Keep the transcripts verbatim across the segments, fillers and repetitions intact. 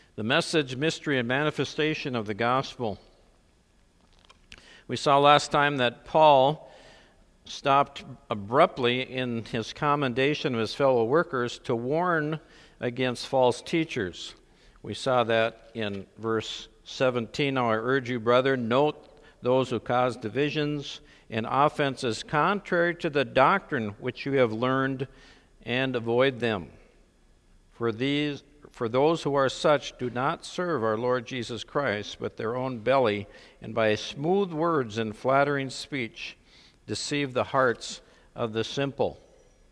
The message, mystery, and manifestation of the gospel. We saw last time that Paul stopped abruptly in his commendation of his fellow workers to warn against false teachers. We saw that in verse seventeen. Now I urge you, brethren, note those who cause divisions and offenses contrary to the doctrine which you have learned, and avoid them. For these, for those who are such do not serve our Lord Jesus Christ, but their own belly, and by smooth words and flattering speech deceive the hearts of the simple.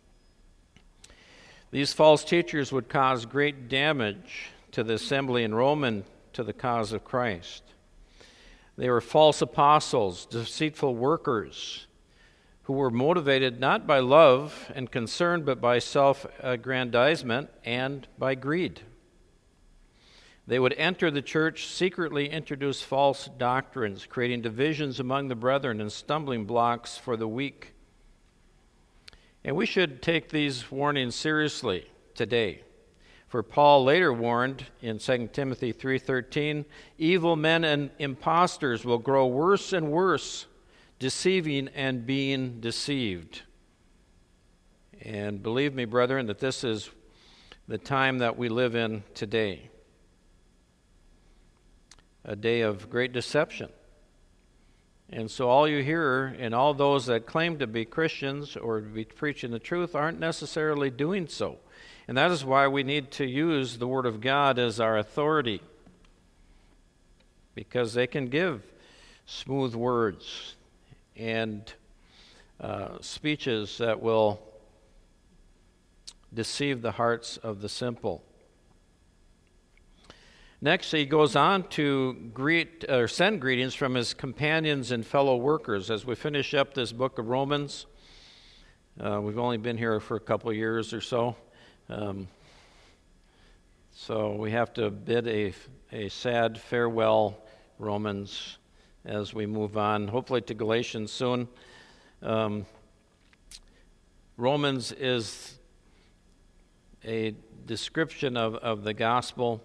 These false teachers would cause great damage to the assembly in Rome and to the cause of Christ. They were false apostles, deceitful workers, who were motivated not by love and concern, but by self-aggrandizement and by greed. They would enter the church, secretly introduce false doctrines, creating divisions among the brethren and stumbling blocks for the weak. And we should take these warnings seriously today. For Paul later warned in Second Timothy three thirteen, evil men and impostors will grow worse and worse, deceiving and being deceived. And believe me, brethren, that this is the time that we live in today. A day of great deception. And so all you hear, and all those that claim to be Christians or to be preaching the truth, aren't necessarily doing so. And that is why we need to use the Word of God as our authority, because they can give smooth words and uh, speeches that will deceive the hearts of the simple. Next, he goes on to greet or send greetings from his companions and fellow workers. As we finish up this book of Romans, uh, we've only been here for a couple of years or so. Um, so we have to bid a, a sad farewell, Romans, as we move on, hopefully to Galatians soon. Um, Romans is a description of, of the gospel,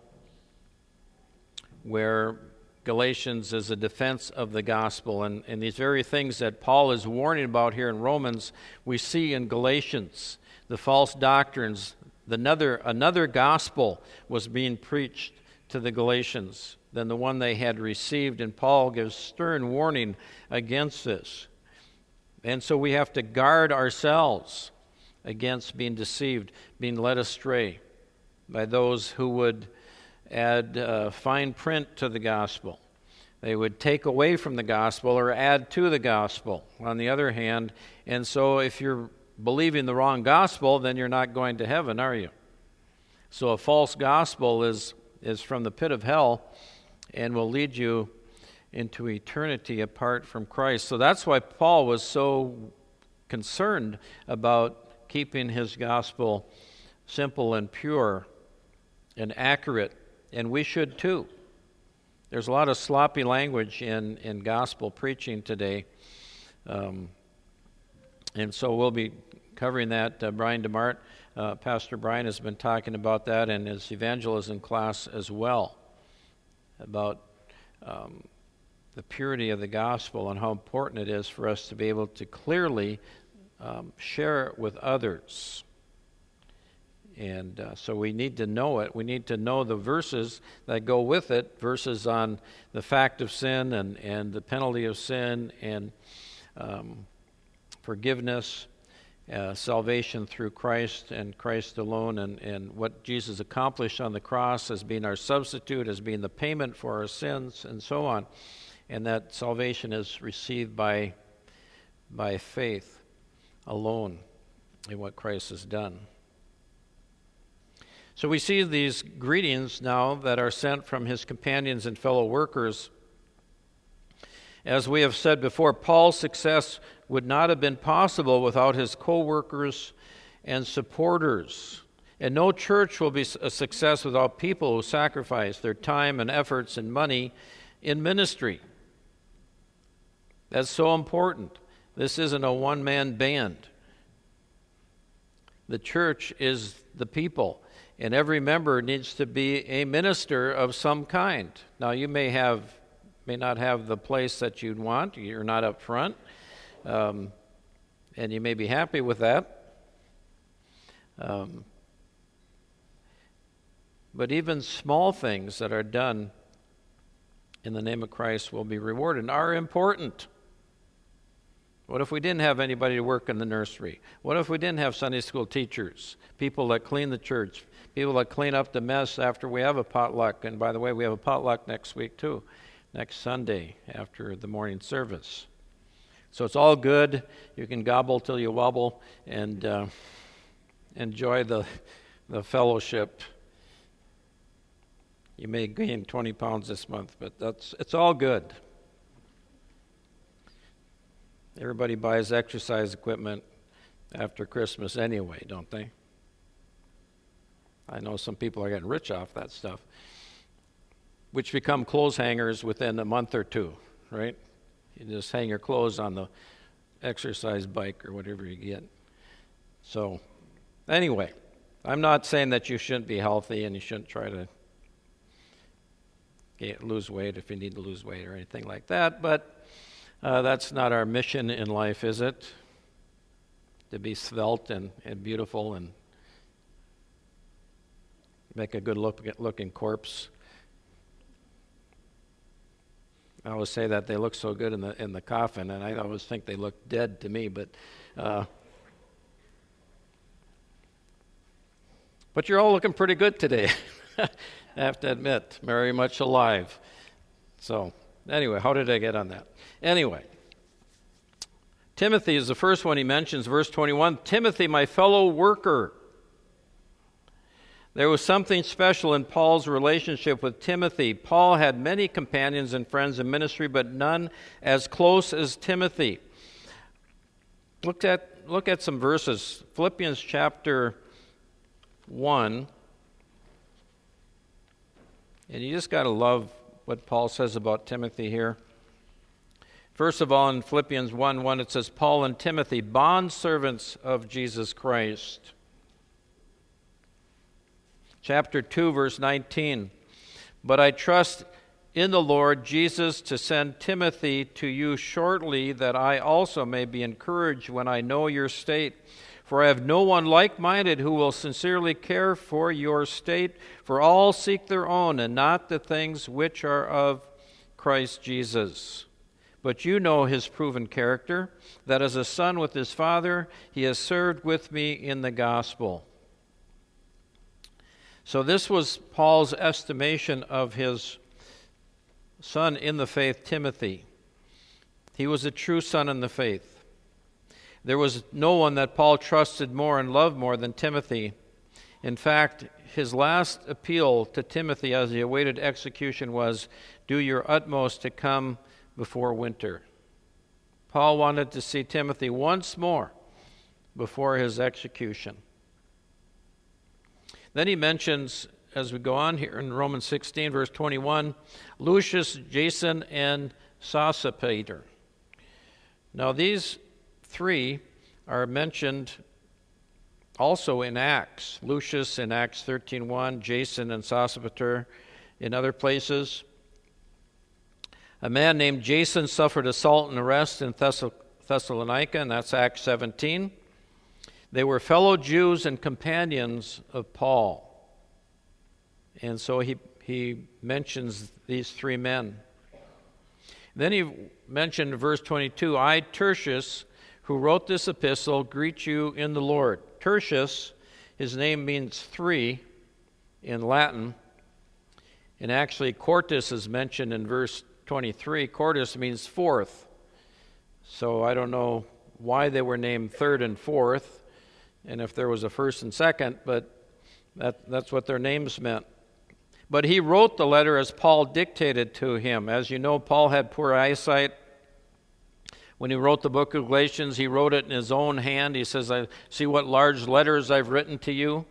where Galatians is a defense of the gospel. And, and these very things that Paul is warning about here in Romans, we see in Galatians. The false doctrines, another, another gospel was being preached to the Galatians than the one they had received, and Paul gives stern warning against this. And so we have to guard ourselves against being deceived, being led astray by those who would add uh, fine print to the gospel. They would take away from the gospel or add to the gospel, on the other hand. And so if you're believing the wrong gospel, then you're not going to heaven, are you? So a false gospel is, is from the pit of hell and will lead you into eternity apart from Christ. So that's why Paul was so concerned about keeping his gospel simple and pure and accurate. And we should too. There's a lot of sloppy language in, in gospel preaching today. Um, and so we'll be covering that. Uh, Brian DeMart, uh, Pastor Brian, has been talking about that in his evangelism class as well, about um, the purity of the gospel and how important it is for us to be able to clearly um, share it with others. And uh, so we need to know it. We need to know the verses that go with it, verses on the fact of sin and, and the penalty of sin and um, forgiveness, uh, salvation through Christ and Christ alone, and, and what Jesus accomplished on the cross as being our substitute, as being the payment for our sins, and so on. And that salvation is received by, by faith alone in what Christ has done. So we see these greetings now that are sent from his companions and fellow workers. As we have said before, Paul's success would not have been possible without his co-workers and supporters. And no church will be a success without people who sacrifice their time and efforts and money in ministry. That's so important. This isn't a one-man band. The church is the people. And every member needs to be a minister of some kind. Now, you may have, may not have the place that you'd want. You're not up front. Um, and you may be happy with that. Um, but even small things that are done in the name of Christ will be rewarded and are important. What if we didn't have anybody to work in the nursery? What if we didn't have Sunday school teachers, people that clean the church, people that clean up the mess after we have a potluck? And by the way, we have a potluck next week too, next Sunday after the morning service. So it's all good. You can gobble till you wobble and uh, enjoy the the fellowship. You may gain twenty pounds this month, but that's it's all good. Everybody buys exercise equipment after Christmas anyway, don't they? I know some people are getting rich off that stuff, which become clothes hangers within a month or two, right? You just hang your clothes on the exercise bike or whatever you get. So, anyway, I'm not saying that you shouldn't be healthy and you shouldn't try to get, lose weight if you need to lose weight or anything like that, but Uh, that's not our mission in life, is it? To be svelte and, and beautiful and make a good look, looking corpse. I always say that they look so good in the in the coffin, and I always think they look dead to me. But uh, but you're all looking pretty good today. I have to admit, very much alive. So anyway, how did I get on that? Anyway, Timothy is the first one he mentions, verse twenty-one. Timothy, my fellow worker. There was something special in Paul's relationship with Timothy. Paul had many companions and friends in ministry, but none as close as Timothy. Look at, look at some verses. Philippians chapter one. And you just got to love what Paul says about Timothy here. First of all, in Philippians one one, it says, Paul and Timothy, bondservants of Jesus Christ. Chapter two, verse nineteen, but I trust in the Lord Jesus to send Timothy to you shortly, that I also may be encouraged when I know your state. For I have no one like-minded who will sincerely care for your state, for all seek their own, and not the things which are of Christ Jesus. But you know his proven character, that as a son with his father, he has served with me in the gospel. So this was Paul's estimation of his son in the faith, Timothy. He was a true son in the faith. There was no one that Paul trusted more and loved more than Timothy. In fact, his last appeal to Timothy as he awaited execution was, do your utmost to come before winter. Paul wanted to see Timothy once more before his execution. Then he mentions, as we go on here in Romans sixteen, verse twenty-one, Lucius, Jason, and Sosipater. Now these three are mentioned also in Acts. Lucius in Acts thirteen one, Jason and Sosipater in other places. A man named Jason suffered assault and arrest in Thessalonica, and that's Acts seventeen. They were fellow Jews and companions of Paul. And so he, he mentions these three men. Then he mentioned in verse twenty-two, I, Tertius, who wrote this epistle, greet you in the Lord. Tertius, his name means three in Latin. And actually, Quartus is mentioned in verse twenty-three. Quartus means fourth. So I don't know why they were named third and fourth, and if there was a first and second, but that, that's what their names meant. But he wrote the letter as Paul dictated to him. As you know, Paul had poor eyesight. When he wrote the book of Galatians, he wrote it in his own hand. He says, I see what large letters I've written to you.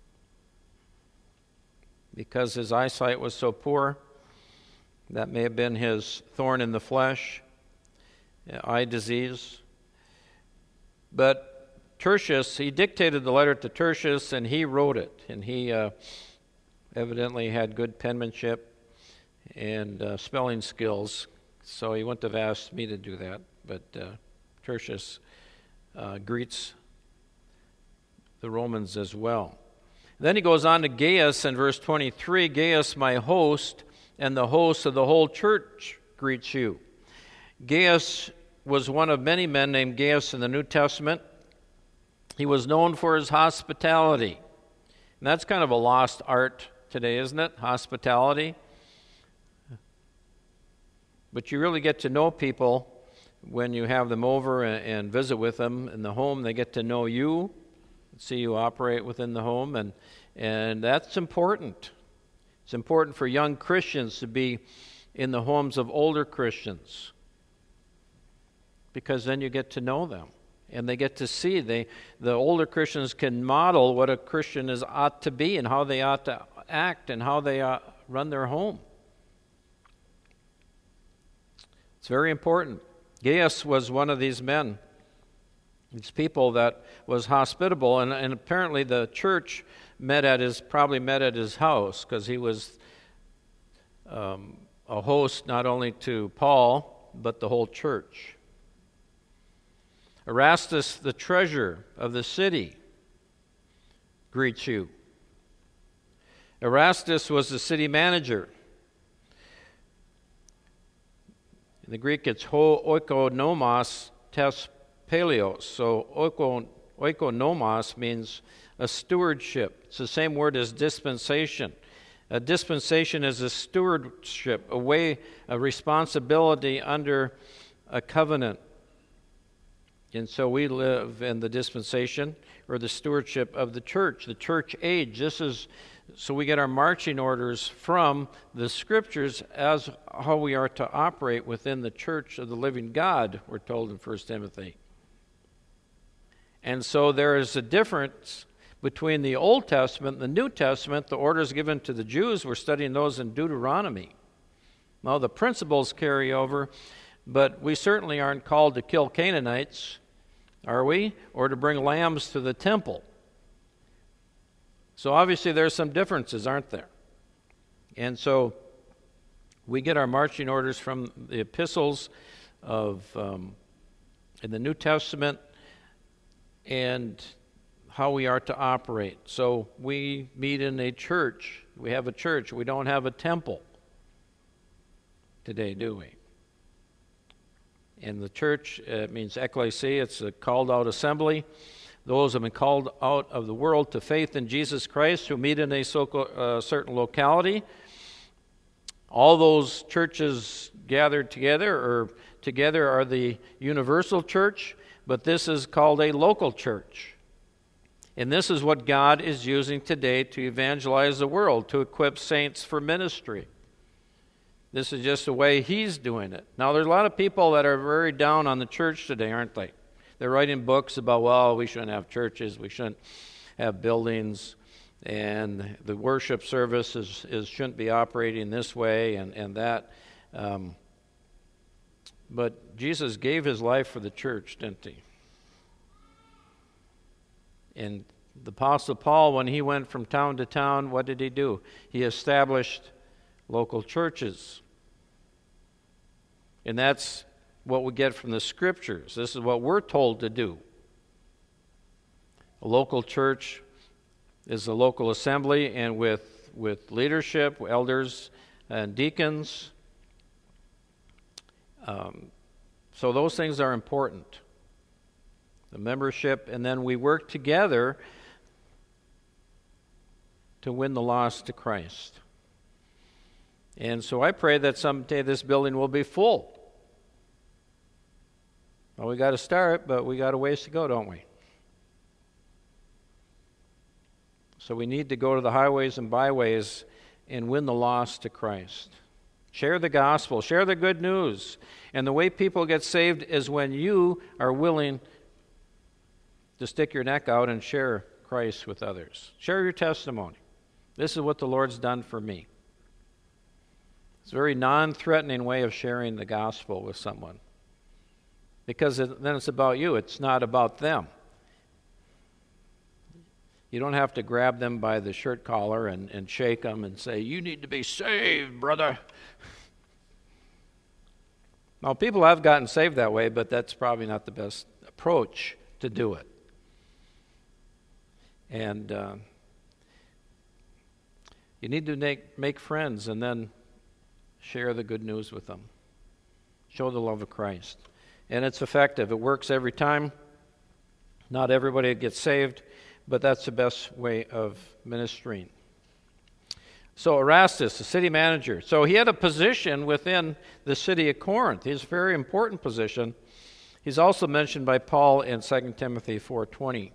Because his eyesight was so poor, that may have been his thorn in the flesh, eye disease. But Tertius, he dictated the letter to Tertius, and he wrote it. And he uh, evidently had good penmanship and uh, spelling skills, so he wouldn't have asked me to do that. But uh, Tertius uh, greets the Romans as well. Then he goes on to Gaius in verse twenty-three. Gaius, my host, and the host of the whole church greets you. Gaius was one of many men named Gaius in the New Testament. He was known for his hospitality. And that's kind of a lost art today, isn't it? Hospitality. But you really get to know people when you have them over and, and visit with them in the home. They get to know you, see you operate within the home, and and that's important. It's important for young Christians to be in the homes of older Christians, because then you get to know them and they get to see. They the older Christians can model what a Christian is ought to be and how they ought to act and how they ought run their home. It's very important. Gaius was one of these men, these people that was hospitable, and, and apparently the church met at his probably met at his house, because he was um, a host not only to Paul but the whole church. Erastus, the treasurer of the city, greets you. Erastus was the city manager. In the Greek, it's ho oikonomos tes paleos. So oiko, oikonomos means a stewardship. It's the same word as dispensation. A dispensation is a stewardship, a way, a responsibility under a covenant. And so we live in the dispensation or the stewardship of the church, the church age. This is so we get our marching orders from the Scriptures as how we are to operate within the church of the living God, we're told in First Timothy. And so there is a difference between the Old Testament and the New Testament. The orders given to the Jews, we're studying those in Deuteronomy. Now the principles carry over, but we certainly aren't called to kill Canaanites, are we? Or to bring lambs to the temple. So obviously there's some differences, aren't there? And so we get our marching orders from the epistles of um, in the New Testament and how we are to operate. So we meet in a church. We have a church. We don't have a temple today, do we? And the church, uh, it means ecclesia. It's a called out assembly. Those have been called out of the world to faith in Jesus Christ, who meet in a so, uh, certain locality. All those churches gathered together or together are the universal church, but this is called a local church. And this is what God is using today to evangelize the world, to equip saints for ministry. This is just the way He's doing it. Now, there's a lot of people that are very down on the church today, aren't they? They're writing books about, well, we shouldn't have churches, we shouldn't have buildings, and the worship service is, is shouldn't be operating this way and, and that. Um, but Jesus gave His life for the church, didn't He? And the Apostle Paul, when he went from town to town, what did he do? He established local churches. And that's what we get from the Scriptures. This is what we're told to do. A local church is a local assembly, and with, with leadership, elders and deacons. Um, so those things are important. The membership, and then we work together to win the lost to Christ. And so I pray that someday this building will be full. Well, we got to start, but we got a ways to go, don't we? So we need to go to the highways and byways and win the lost to Christ. Share the gospel, share the good news. And the way people get saved is when you are willing to stick your neck out and share Christ with others. Share your testimony. This is what the Lord's done for me. It's a very non-threatening way of sharing the gospel with someone. Because it, then it's about you. It's not about them. You don't have to grab them by the shirt collar and, and shake them and say, "You need to be saved, brother." Now, people have gotten saved that way, but that's probably not the best approach to do it. And uh, you need to make, make friends and then share the good news with them. Show the love of Christ. And it's effective. It works every time. Not everybody gets saved, but that's the best way of ministering. So Erastus, the city manager. So he had a position within the city of Corinth. He's a very important position. He's also mentioned by Paul in Second Timothy four twenty.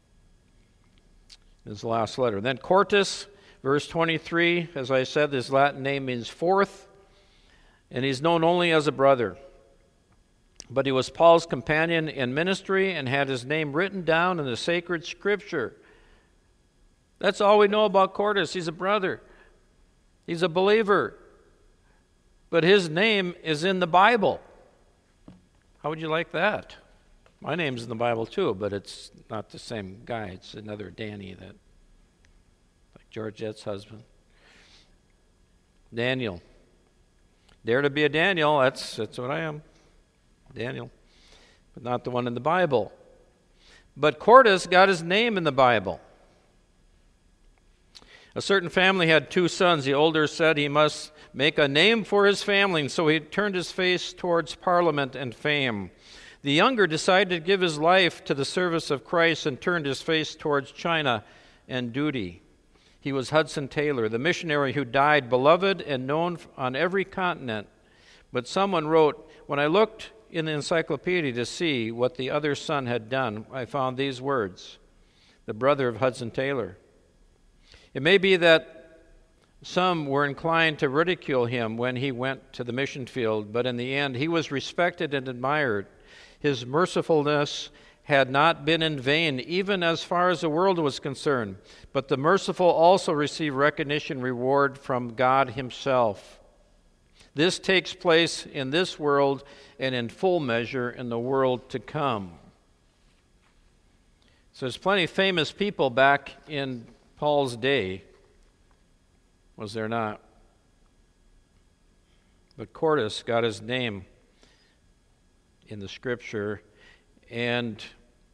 His last letter. Then Quartus, verse twenty-three, as I said, his Latin name means fourth, and he's known only as a brother. But he was Paul's companion in ministry and had his name written down in the sacred scripture. That's all we know about Quartus. He's a brother. He's a believer. But his name is in the Bible. How would you like that? My name's in the Bible too, but it's not the same guy. It's another Danny, that, like Georgette's husband. Daniel. Dare to be a Daniel, that's that's what I am. Daniel. But not the one in the Bible. But Quartus got his name in the Bible. A certain family had two sons. The older said he must make a name for his family, and so he turned his face towards parliament and fame. The younger decided to give his life to the service of Christ and turned his face towards China and duty. He was Hudson Taylor, the missionary who died beloved and known on every continent. But someone wrote, "When I looked in the encyclopedia to see what the other son had done, I found these words, the brother of Hudson Taylor." It may be that some were inclined to ridicule him when he went to the mission field, but in the end he was respected and admired. His mercifulness had not been in vain, even as far as the world was concerned. But the merciful also receive recognition, reward from God himself. This takes place in this world and in full measure in the world to come. So there's plenty of famous people back in Paul's day, was there not? But Quartus got his name in the scripture, and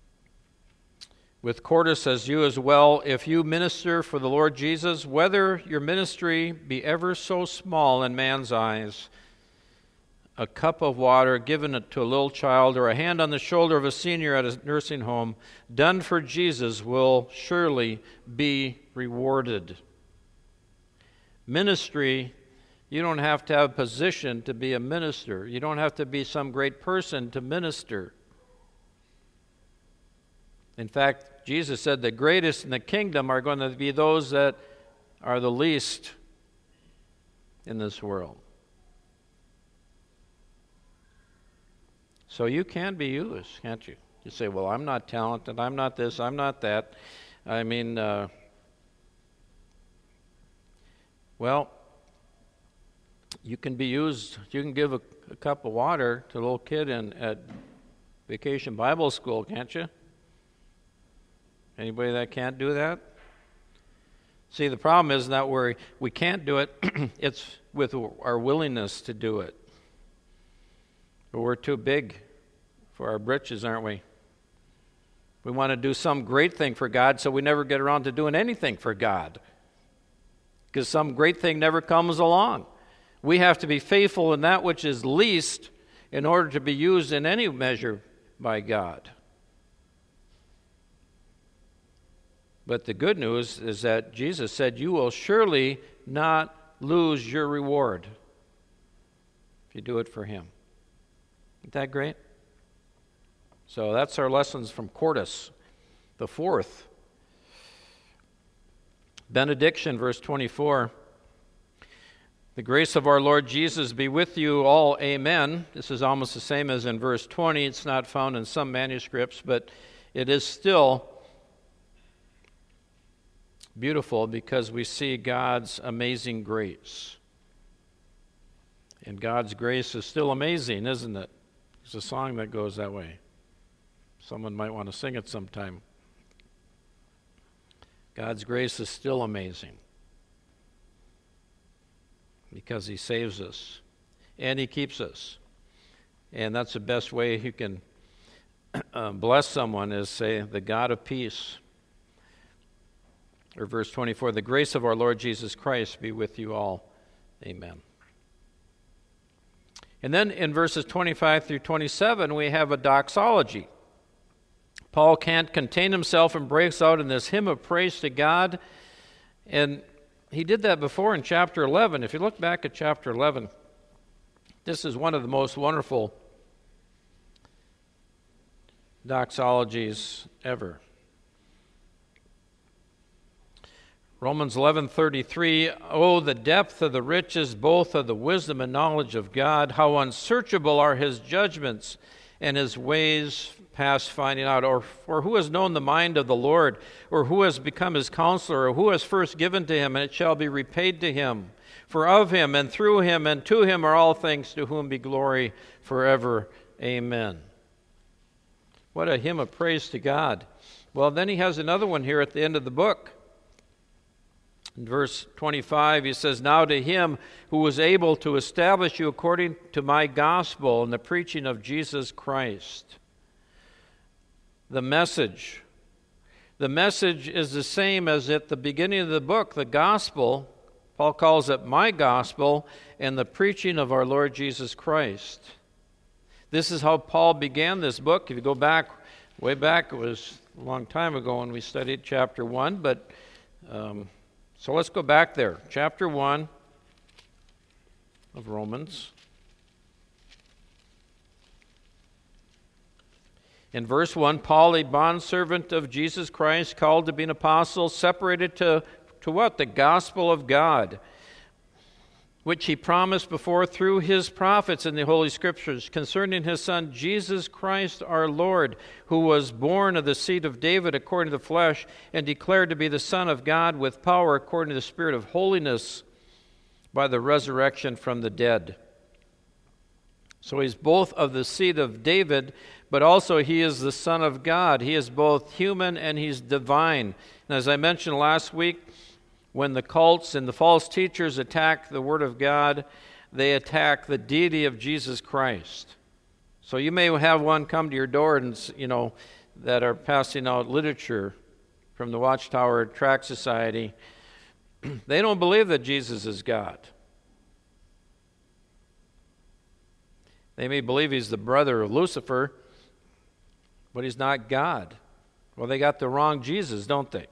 with Quartus as you as well, if you minister for the Lord Jesus, whether your ministry be ever so small in man's eyes, a cup of water given to a little child or a hand on the shoulder of a senior at a nursing home, done for Jesus, will surely be rewarded. Ministry, you don't have to have a position to be a minister. You don't have to be some great person to minister. In fact, Jesus said the greatest in the kingdom are going to be those that are the least in this world. So you can be used, can't you? You say, well, I'm not talented, I'm not this, I'm not that. I mean, uh, well, you can be used. You can give a, a cup of water to a little kid in at Vacation Bible School, can't you? Anybody that can't do that? See, the problem is not where we can't do it, it's with our willingness to do it. But we're too big for our britches, aren't we? We want to do some great thing for God, so we never get around to doing anything for God, because some great thing never comes along. We have to be faithful in that which is least in order to be used in any measure by God. But the good news is that Jesus said, you will surely not lose your reward if you do it for him. Isn't that great? So that's our lessons from Quartus. The fourth, benediction, verse twenty-four. The grace of our Lord Jesus be with you all, amen. This is almost the same as in verse twenty. It's not found in some manuscripts, but it is still beautiful because we see God's amazing grace. And God's grace is still amazing, isn't it? There's a song that goes that way. Someone might want to sing it sometime. God's grace is still amazing because he saves us and he keeps us. And that's the best way you can uh, bless someone is say, the God of peace. Or verse twenty-four, the grace of our Lord Jesus Christ be with you all. Amen. And then in verses twenty-five through twenty-seven, we have a doxology. Paul can't contain himself and breaks out in this hymn of praise to God. And he did that before in chapter eleven. If you look back at chapter eleven, this is one of the most wonderful doxologies ever. Romans eleven thirty-three, oh, the depth of the riches, both of the wisdom and knowledge of God, how unsearchable are his judgments and his ways past finding out. Or, or who has known the mind of the Lord, or who has become his counselor, or who has first given to him, and it shall be repaid to him. For of him, and through him, and to him are all things, to whom be glory forever. Amen. What a hymn of praise to God. Well, then he has another one here at the end of the book. In verse twenty-five, he says, now to him who was able to establish you according to my gospel and the preaching of Jesus Christ. The message. The message is the same as at the beginning of the book, the gospel. Paul calls it my gospel and the preaching of our Lord Jesus Christ. This is how Paul began this book. If you go back, way back, it was a long time ago when we studied chapter one, but... Um, So let's go back there. Chapter one of Romans. In verse one, Paul, a bondservant of Jesus Christ, called to be an apostle, separated to, to what? The gospel of God, which he promised before through his prophets in the Holy Scriptures, concerning his Son, Jesus Christ our Lord, who was born of the seed of David according to the flesh, and declared to be the Son of God with power according to the Spirit of holiness by the resurrection from the dead. So he's both of the seed of David, but also he is the Son of God. He is both human and he's divine. And as I mentioned last week, when the cults and the false teachers attack the Word of God, they attack the deity of Jesus Christ. So you may have one come to your door and, you know, that are passing out literature from the Watchtower Tract Society. They don't believe that Jesus is God. They may believe he's the brother of Lucifer, but he's not God. Well, they got the wrong Jesus, don't they?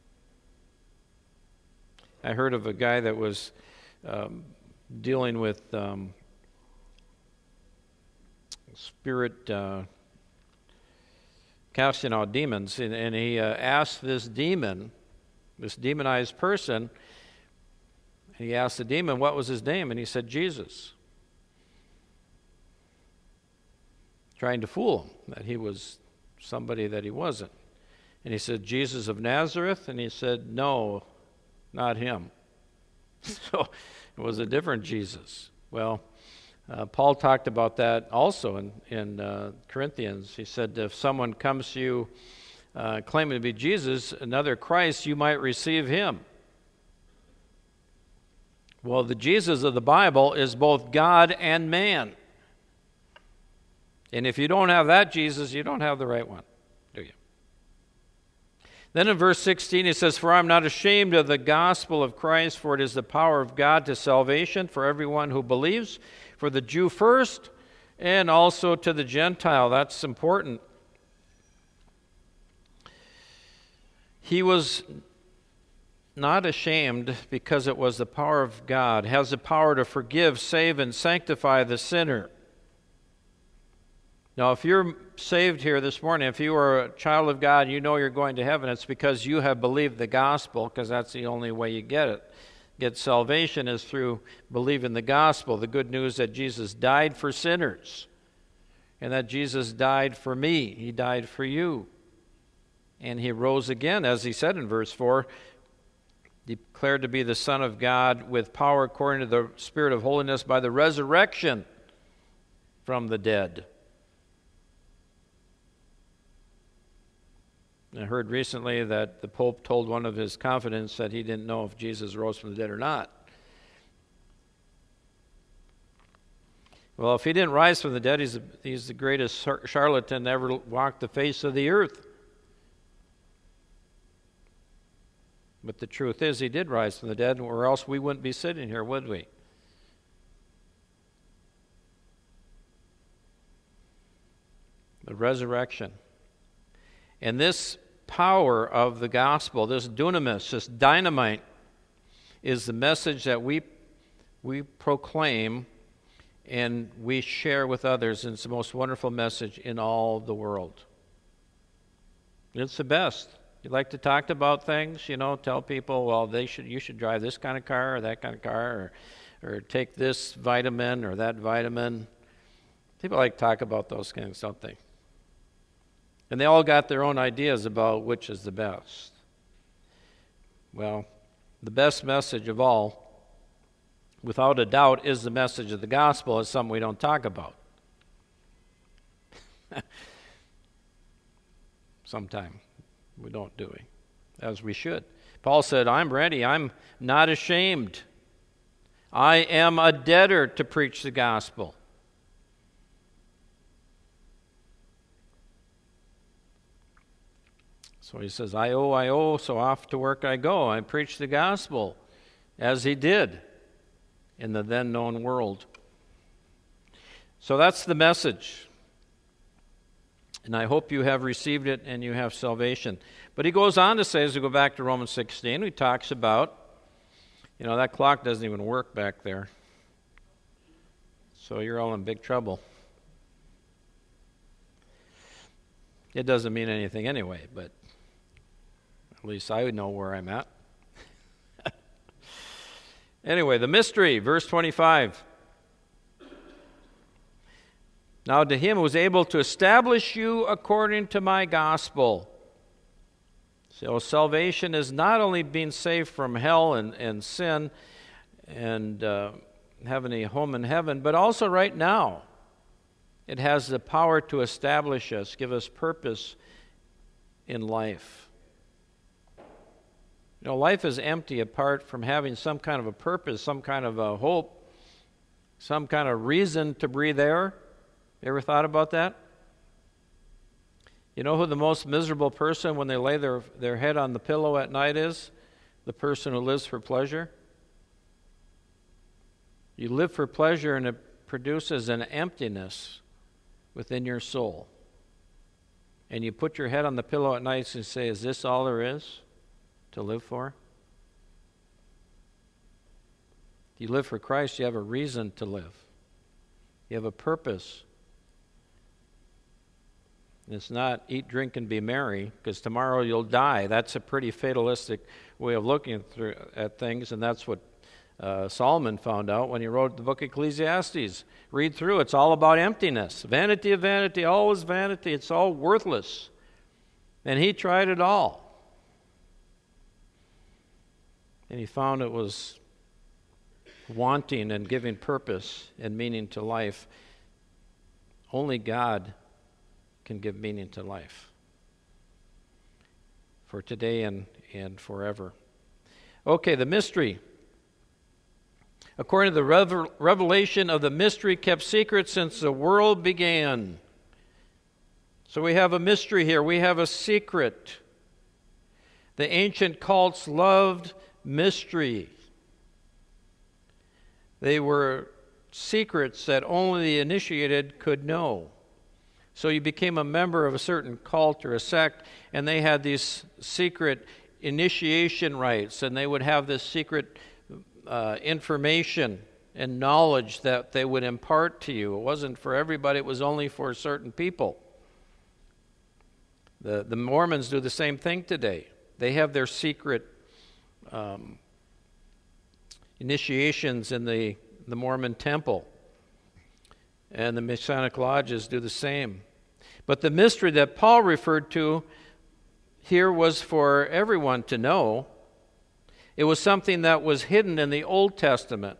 I heard of a guy that was um, dealing with um, spirit uh, casting out demons, and, and he uh, asked this demon, this demonized person, he asked the demon what was his name, and he said Jesus, trying to fool him that he was somebody that he wasn't. And he said, Jesus of Nazareth, and he said, no, not him. So it was a different Jesus. Well, uh, Paul talked about that also in, in uh, Corinthians. He said, if someone comes to you uh, claiming to be Jesus, another Christ, you might receive him. Well, the Jesus of the Bible is both God and man. And if you don't have that Jesus, you don't have the right one, do you? Then in verse sixteen, he says, for I am not ashamed of the gospel of Christ, for it is the power of God to salvation for everyone who believes, for the Jew first, and also to the Gentile. That's important. He was not ashamed because it was the power of God, has the power to forgive, save, and sanctify the sinner. Now, if you're saved here this morning, if you are a child of God and you know you're going to heaven, it's because you have believed the gospel, because that's the only way you get it. Get salvation is through believing the gospel, the good news that Jesus died for sinners, and that Jesus died for me. He died for you. And he rose again, as he said in verse four, declared to be the Son of God with power according to the Spirit of holiness by the resurrection from the dead. I heard recently that the Pope told one of his confidants that he didn't know if Jesus rose from the dead or not. Well, if he didn't rise from the dead, he's, he's the greatest charlatan ever walked the face of the earth. But the truth is, he did rise from the dead, or else we wouldn't be sitting here, would we? The resurrection. And this power of the gospel, this dunamis, this dynamite, is the message that we we proclaim and we share with others. And it's the most wonderful message in all the world. It's the best. You like to talk about things, you know, tell people, well, they should you should drive this kind of car or that kind of car, or or take this vitamin or that vitamin. People like to talk about those things, don't they? And they all got their own ideas about which is the best. Well, the best message of all, without a doubt, is the message of the gospel. It's something we don't talk about. Sometime we don't, do we? As we should. Paul said, I'm ready. I'm not ashamed. I am a debtor to preach the gospel. So he says, I owe, I owe, so off to work I go. I preach the gospel, as he did in the then known world. So that's the message. And I hope you have received it and you have salvation. But he goes on to say, as we go back to Romans sixteen, he talks about, you know, that clock doesn't even work back there. So you're all in big trouble. It doesn't mean anything anyway, but at least I would know where I'm at. Anyway, the mystery, verse twenty-five. Now to him who was able to establish you according to my gospel. So salvation is not only being saved from hell and, and sin and uh, having a home in heaven, but also right now. It has the power to establish us, give us purpose in life. You know, life is empty apart from having some kind of a purpose, some kind of a hope, some kind of reason to breathe air. You ever thought about that? You know who the most miserable person when they lay their, their head on the pillow at night is? The person who lives for pleasure. You live for pleasure and it produces an emptiness within your soul. And you put your head on the pillow at night and say, is this all there is to live for? If you live for Christ, you have a reason to live. You have a purpose. It's not eat, drink, and be merry, because tomorrow you'll die. That's a pretty fatalistic way of looking through, at things, and that's what uh, Solomon found out when he wrote the book Ecclesiastes. Read through, it's all about emptiness. Vanity of vanity, always vanity. It's all worthless. And he tried it all. And he found it was wanting and giving purpose and meaning to life. Only God can give meaning to life for today and, and forever. Okay, the mystery. According to the revel- revelation of the mystery kept secret since the world began. So we have a mystery here. We have a secret. The ancient cults loved mystery. They were secrets that only the initiated could know. So you became a member of a certain cult or a sect, and they had these secret initiation rites, and they would have this secret uh, information and knowledge that they would impart to you. It wasn't for everybody, it was only for certain people. The, the Mormons do the same thing today. They have their secret um, initiations in the, the Mormon temple. And the Masonic lodges do the same. But the mystery that Paul referred to here was for everyone to know. It was something that was hidden in the Old Testament.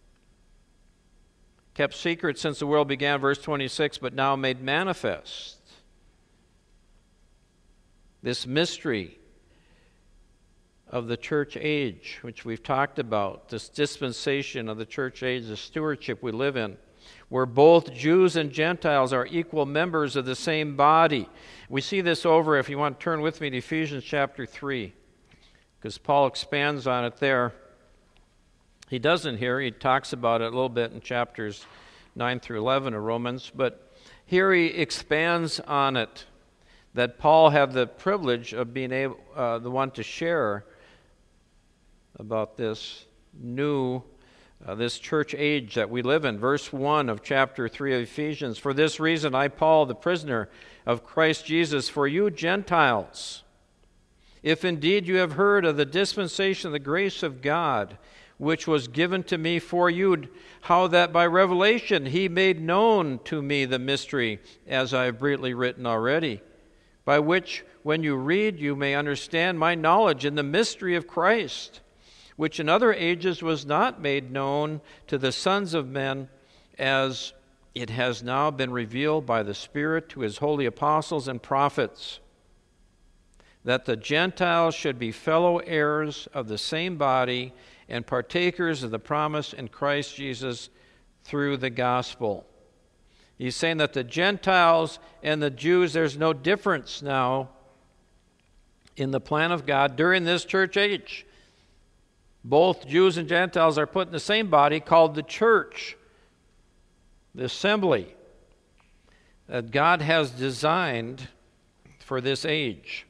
Kept secret since the world began, verse twenty-six, but now made manifest. this mystery of the church age, which we've talked about, this dispensation of the church age, the stewardship we live in, where both Jews and Gentiles are equal members of the same body. We see this over, if you want to turn with me to Ephesians chapter three, because Paul expands on it there. He doesn't here. He talks about it a little bit in chapters nine through eleven of Romans, but here he expands on it, that Paul had the privilege of being able, uh, the one to share about this new, uh, this church age that we live in. Verse one of chapter three of Ephesians, "For this reason I, Paul, the prisoner of Christ Jesus, for you Gentiles, if indeed you have heard of the dispensation of the grace of God, which was given to me for you, how that by revelation he made known to me the mystery, as I have briefly written already, by which when you read you may understand my knowledge in the mystery of Christ, which in other ages was not made known to the sons of men, as it has now been revealed by the Spirit to his holy apostles and prophets, that the Gentiles should be fellow heirs of the same body and partakers of the promise in Christ Jesus through the gospel." He's saying that the Gentiles and the Jews, there's no difference now in the plan of God during this church age. Both Jews and Gentiles are put in the same body called the church, the assembly that God has designed for this age.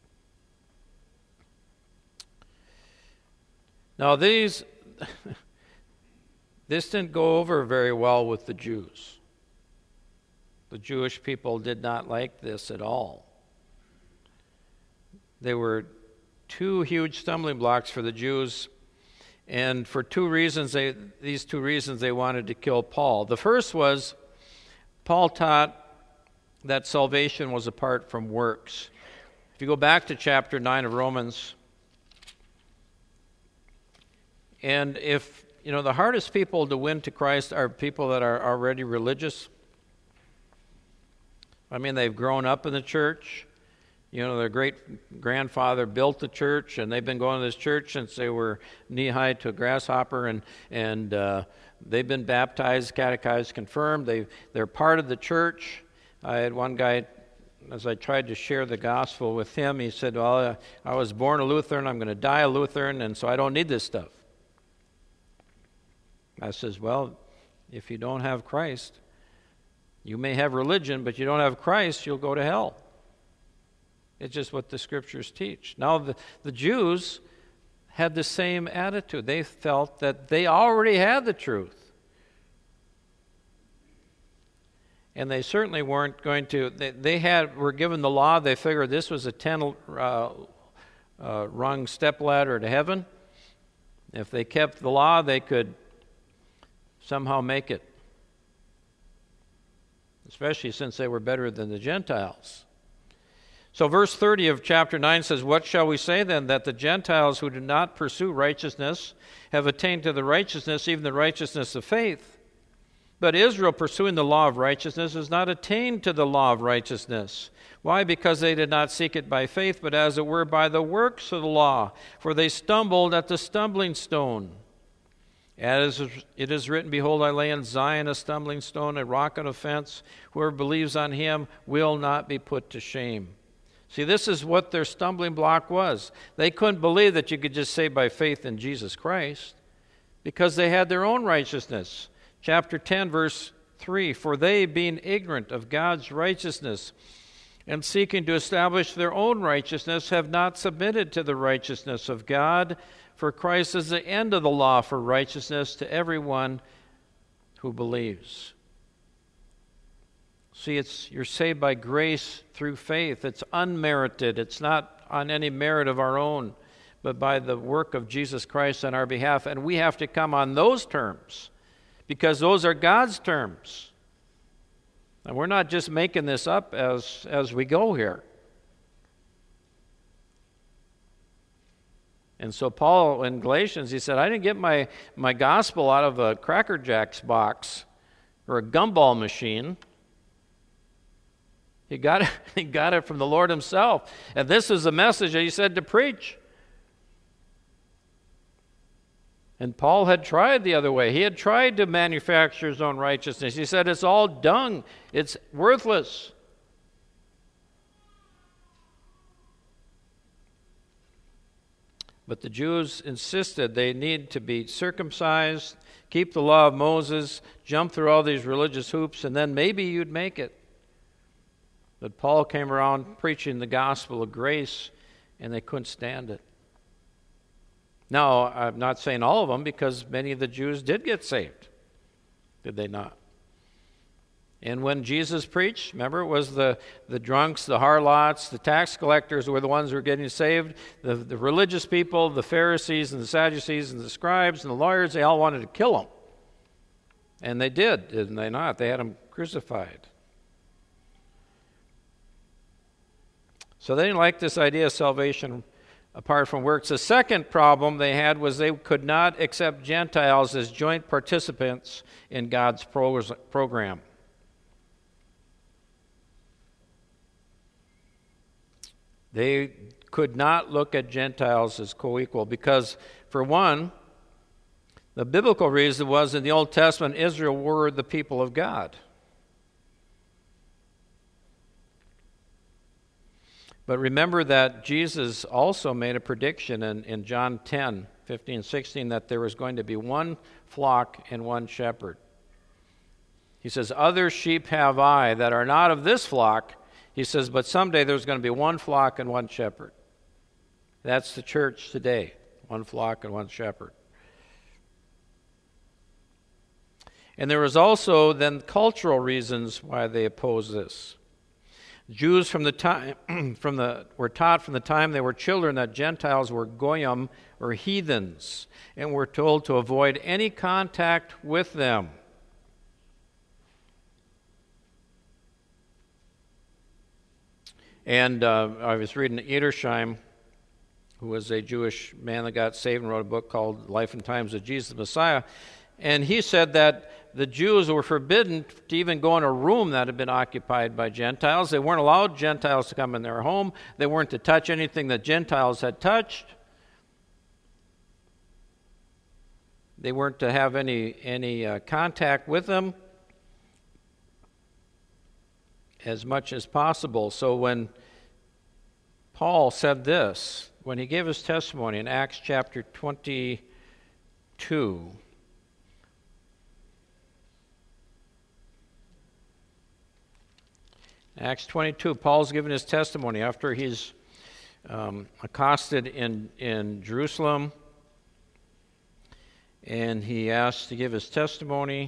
Now these, this didn't go over very well with the Jews. The Jewish people did not like this at all. There were two huge stumbling blocks for the Jews, and for two reasons, they, these two reasons they wanted to kill Paul. The first was Paul taught that salvation was apart from works. If you go back to chapter nine of Romans, and if, you know, the hardest people to win to Christ are people that are already religious. I mean, they've grown up in the church. You know, their great-grandfather built the church, and they've been going to this church since they were knee-high to a grasshopper, and and uh, they've been baptized, catechized, confirmed. They, they're part of the church. I had one guy, as I tried to share the gospel with him, he said, well, I was born a Lutheran, I'm going to die a Lutheran, and so I don't need this stuff. I says, well, if you don't have Christ, you may have religion, but you don't have Christ, you'll go to hell. It's just what the Scriptures teach. Now, the, the Jews had the same attitude. They felt that they already had the truth. And they certainly weren't going to, they, they had were given the law. They figured this was a ten uh, uh, rung step ladder to heaven. If they kept the law, they could somehow make it, especially since they were better than the Gentiles. So verse thirty of chapter nine says, "What shall we say then? That the Gentiles who do not pursue righteousness have attained to the righteousness, even the righteousness of faith. But Israel, pursuing the law of righteousness, has not attained to the law of righteousness. Why? Because they did not seek it by faith, but as it were by the works of the law. For they stumbled at the stumbling stone. As it is written, Behold, I lay in Zion a stumbling stone, a rock of offense. Whoever believes on him will not be put to shame." See, this is what their stumbling block was. They couldn't believe that you could just say by faith in Jesus Christ because they had their own righteousness. Chapter ten, verse three, "For they, being ignorant of God's righteousness and seeking to establish their own righteousness, have not submitted to the righteousness of God. For Christ is the end of the law for righteousness to everyone who believes." See, it's you're saved by grace through faith. It's unmerited. It's not on any merit of our own, but by the work of Jesus Christ on our behalf. And we have to come on those terms because those are God's terms. And we're not just making this up as, as we go here. And so Paul in Galatians, he said, I didn't get my, my gospel out of a Cracker Jacks box or a gumball machine. He got it, he got it from the Lord himself. And this is the message that he said to preach. And Paul had tried the other way. He had tried to manufacture his own righteousness. He said, it's all dung. It's worthless. But the Jews insisted they need to be circumcised, keep the law of Moses, jump through all these religious hoops, and then maybe you'd make it. But Paul came around preaching the gospel of grace, and they couldn't stand it. Now, I'm not saying all of them, because many of the Jews did get saved. Did they not? And when Jesus preached, remember, it was the, the drunks, the harlots, the tax collectors were the ones who were getting saved. The, the religious people, the Pharisees and the Sadducees and the scribes and the lawyers, they all wanted to kill him. And they did, didn't they not? They had him crucified. So they didn't like this idea of salvation apart from works. The second problem they had was they could not accept Gentiles as joint participants in God's program. They could not look at Gentiles as co-equal because, for one, the biblical reason was in the Old Testament, Israel were the people of God. But remember that Jesus also made a prediction in, in John ten, fifteen, sixteen, that there was going to be one flock and one shepherd. He says, other sheep have I that are not of this flock. He says, but someday there's going to be one flock and one shepherd. That's the church today, one flock and one shepherd. And there was also then cultural reasons why they opposed this. Jews from the time from the were taught from the time they were children that Gentiles were goyim or heathens, and were told to avoid any contact with them. And uh, I was reading Edersheim, who was a Jewish man that got saved and wrote a book called Life and Times of Jesus the Messiah. And he said that the Jews were forbidden to even go in a room that had been occupied by Gentiles. They weren't allowed Gentiles to come in their home. They weren't to touch anything that Gentiles had touched. They weren't to have any, any uh, contact with them as much as possible. So when Paul said this, when he gave his testimony in Acts chapter twenty-two, Acts twenty-two, Paul's given his testimony after he's um, accosted in, in Jerusalem, and he asked to give his testimony.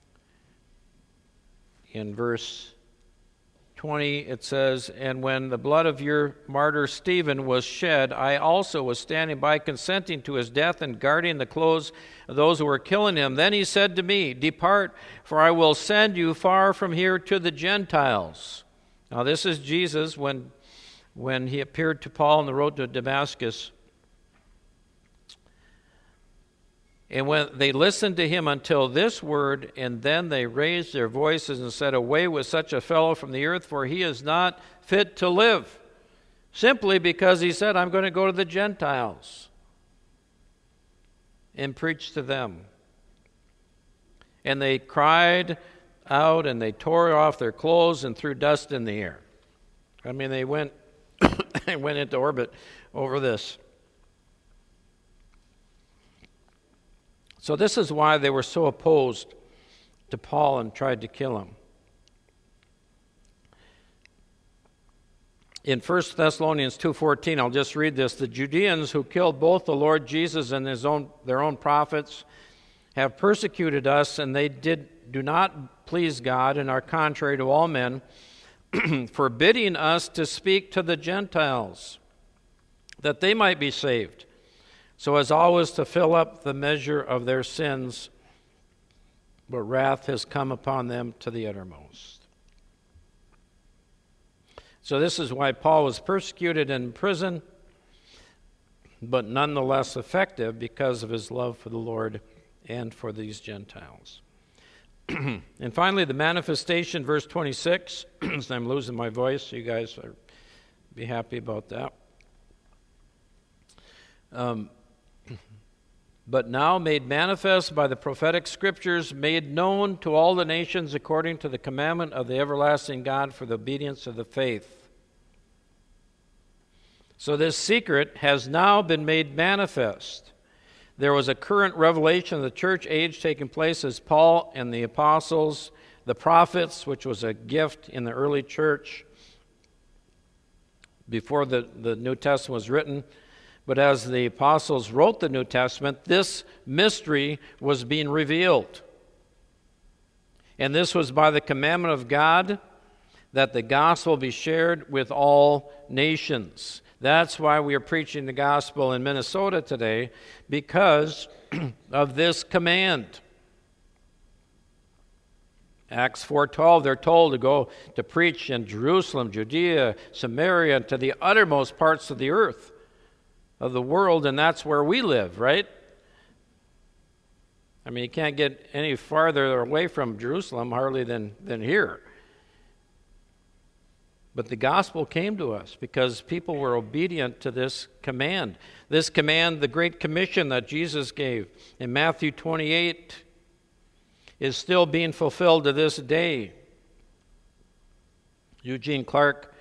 In verse twenty, it says, and when the blood of your martyr Stephen was shed, I also was standing by, consenting to his death and guarding the clothes of those who were killing him. Then he said to me, depart, for I will send you far from here to the Gentiles. Now this is Jesus when, when he appeared to Paul on the road to Damascus. And when they listened to him until this word, and then they raised their voices and said, away with such a fellow from the earth, for he is not fit to live. Simply because he said, I'm going to go to the Gentiles and preach to them. And they cried out, and they tore off their clothes and threw dust in the air. I mean, they went, they went into orbit over this. So this is why they were so opposed to Paul and tried to kill him. In First Thessalonians two fourteen, I'll just read this. The Judeans who killed both the Lord Jesus and his own, their own prophets have persecuted us, and they did do not please God and are contrary to all men, forbidding us to speak to the Gentiles, that they might be saved. So as always to fill up the measure of their sins, but wrath has come upon them to the uttermost. So this is why Paul was persecuted in prison, but nonetheless effective because of his love for the Lord and for these Gentiles. And finally, the manifestation, verse twenty-six. So I'm losing my voice. You guys are be happy about that. Um, but now made manifest by the prophetic scriptures, made known to all the nations according to the commandment of the everlasting God for the obedience of the faith. So this secret has now been made manifest. There was a current revelation of the church age taking place as Paul and the apostles, the prophets, which was a gift in the early church before the, the New Testament was written. But as the apostles wrote the New Testament, this mystery was being revealed. And this was by the commandment of God that the gospel be shared with all nations. That's why we are preaching the gospel in Minnesota today, because of this command. Acts four twelve, they're told to go to preach in Jerusalem, Judea, Samaria, and to the uttermost parts of the earth, of the world, and that's where we live, right? I mean, you can't get any farther away from Jerusalem hardly than, than here. But the gospel came to us because people were obedient to this command. This command, the Great Commission that Jesus gave in Matthew twenty-eight, is still being fulfilled to this day. Eugene Clark,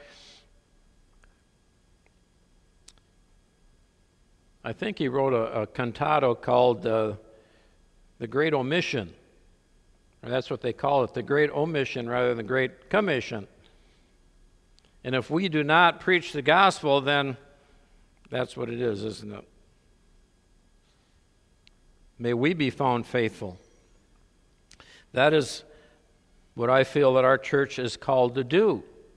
I think he wrote a, a cantato called uh, The Great Omission. Or that's what they call it, the Great Omission rather than the Great Commission. And if we do not preach the gospel, then that's what it is, isn't it? May we be found faithful. That is what I feel that our church is called to do.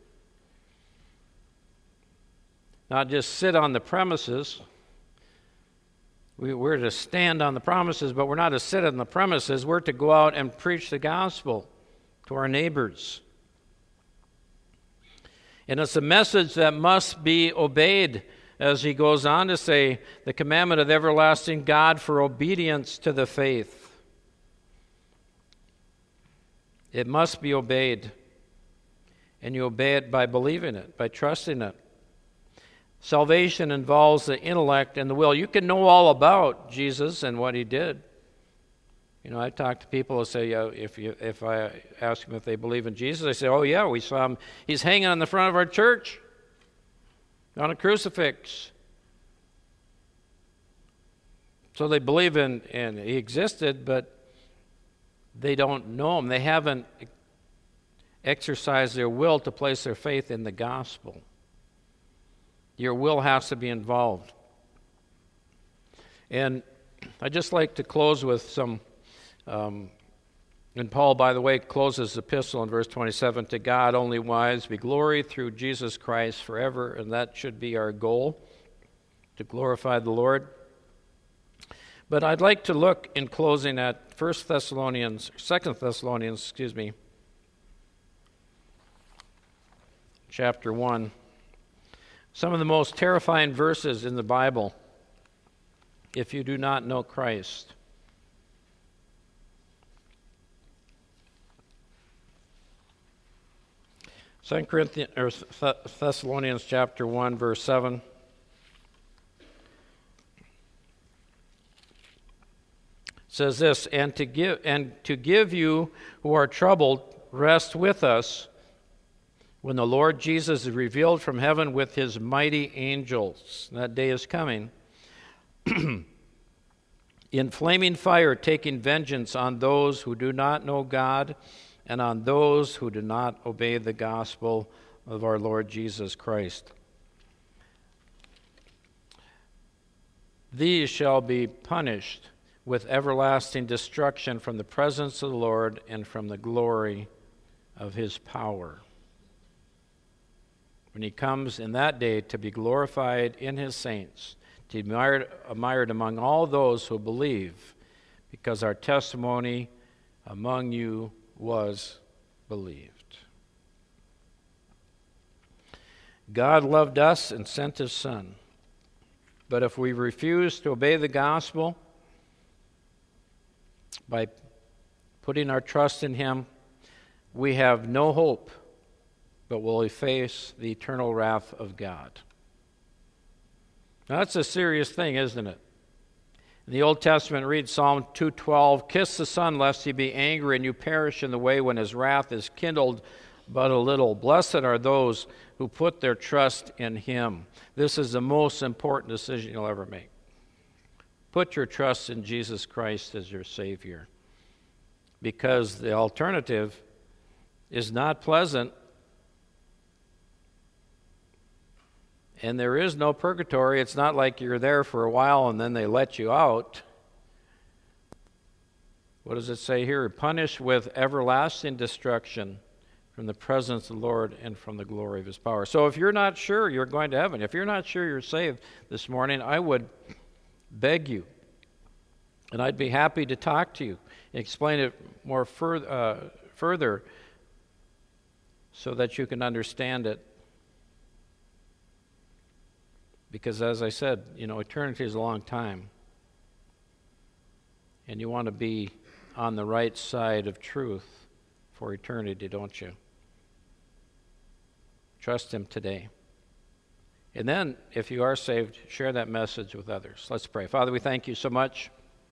Not just sit on the premises. We, we're to stand on the promises, but we're not to sit on the premises. We're to go out and preach the gospel to our neighbors. And it's a message that must be obeyed, as he goes on to say, the commandment of the everlasting God for obedience to the faith. It must be obeyed. And you obey it by believing it, by trusting it. Salvation involves the intellect and the will. You can know all about Jesus and what he did. You know, I talk to people who say, yeah, if you, if I ask them if they believe in Jesus, they say, oh yeah, we saw him. He's hanging on the front of our church on a crucifix. So they believe in, in he existed, but they don't know him. They haven't exercised their will to place their faith in the gospel. Your will has to be involved. And I'd just like to close with some, um, and Paul, by the way, closes the epistle in verse twenty-seven, to God only wise be glory through Jesus Christ forever, and that should be our goal, to glorify the Lord. But I'd like to look in closing at First Thessalonians, Second Thessalonians, excuse me, chapter one. Some of the most terrifying verses in the Bible, if you do not know Christ. Second Corinthians or Thessalonians chapter one, verse seven. Says this, and to give and to give you who are troubled rest with us when the Lord Jesus is revealed from heaven with his mighty angels. That day is coming. In flaming fire, taking vengeance on those who do not know God and on those who do not obey the gospel of our Lord Jesus Christ. These shall be punished with everlasting destruction from the presence of the Lord and from the glory of his power, when he comes in that day to be glorified in his saints, to be admired, admired among all those who believe, because our testimony among you was believed. God loved us and sent his Son. But if we refuse to obey the gospel by putting our trust in Him, we have no hope, but will face the eternal wrath of God. Now, that's a serious thing, isn't it? In the Old Testament, read Psalm two twelve, "Kiss the Son, lest he be angry, and you perish in the way when his wrath is kindled but a little. Blessed are those who put their trust in Him." This is the most important decision you'll ever make. Put your trust in Jesus Christ as your Savior, because the alternative is not pleasant, and there is no purgatory. It's not like you're there for a while and then they let you out. What does it say here? Punished with everlasting destruction from the presence of the Lord and from the glory of His power. So if you're not sure you're going to heaven, if you're not sure you're saved this morning, I would beg you, and I'd be happy to talk to you and explain it more fur- uh, further so that you can understand it. Because as I said, you know, eternity is a long time. And you want to be on the right side of truth for eternity, don't you? Trust Him today. And then, if you are saved, share that message with others. Let's pray. Father, we thank You so much